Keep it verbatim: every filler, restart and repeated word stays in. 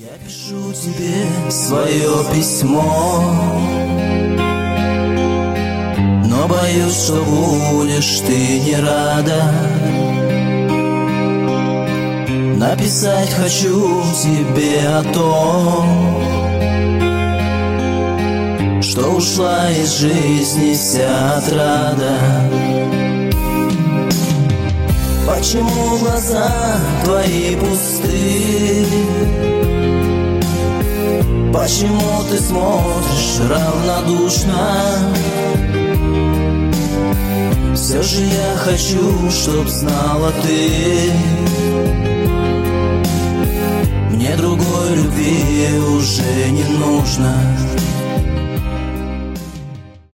Я пишу тебе свое письмо, но боюсь, что будешь ты не рада. Написать хочу тебе о том, что ушла из жизни вся отрада. Почему глаза твои пусты? Почему ты смотришь равнодушно? Все же я хочу, чтоб знала ты, мне другой любви уже не нужно.